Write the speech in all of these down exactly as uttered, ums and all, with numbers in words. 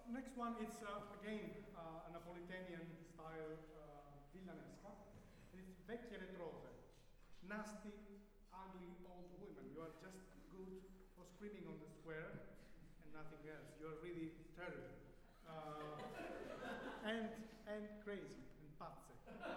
next one is uh, again uh, a Napolitanian style uh, villanesca. It's vecchie retrose, nasty, ugly old women. You are just good for screaming on the square and nothing else. You are really terrible. Uh, and and crazy and pazze.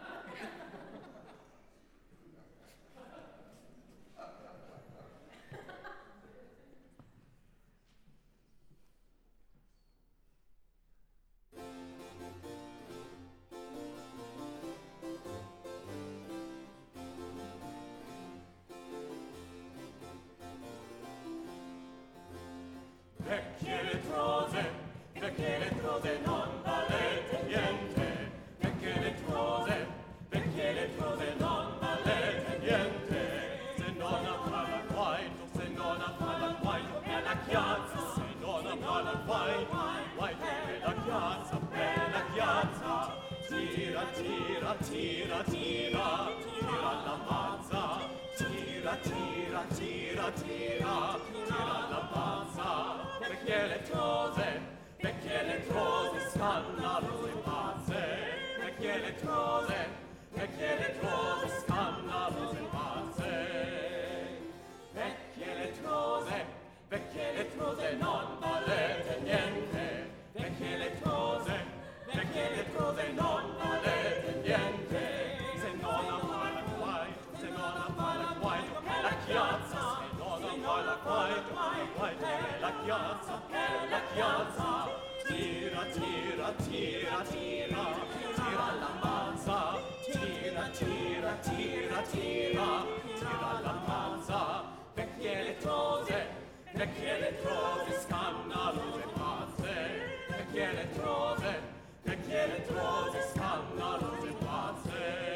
Vecchie letrose, vecchie letrose, non valete niente. Vecchie letrose, vecchie letrose, non valete niente. Se non appara guaito, se non appara guaito, è la chiazza. Se non appara guaito, guaito è la chiazza, è la chiazza. Tira, tira, tira, tira, tira la mazza. Tira, tira, tira, tira, tira la mazza. Vecchie letrose, vecchie letrose, scandalose pazze. Vecchie letrose, vecchie letrose, scandalose pazze. Vecchie letrose, vecchie letrose, non valete niente. Vecchie letrose, vecchie letrose, non valete niente. Se non appare guaito, se non appare guaito, è la chiazza. Se non appare guaito, guaito è la chiazza, è la chiazza. Tira, tira, tira, tira, tira la mazza. Tira, tira, tira, tira, tira la mazza. Vecchie letrose, vecchie letrose, scandalose pazze. Vecchie letrose, vecchie letrose, scandalose pazze.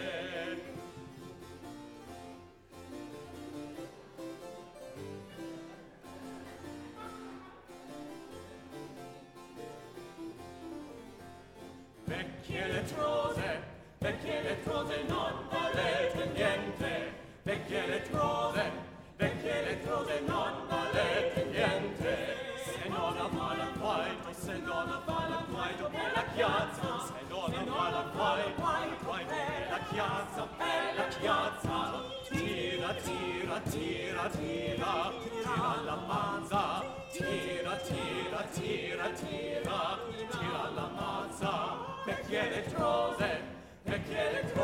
Vecchie letrose, vecchie letrose, non valete niente. Vecchie letrose, vecchie letrose, non valete niente. Se non appare guaito, se non appare guaito, è la chiazza. Se non appare guaito, guaito è la chiazza, è la chiazza. Tira, tira, tira, tira, tira la mazza. Tira, tira, tira, tira, tira la mazza. Vecchie letrose, vecchie letrose.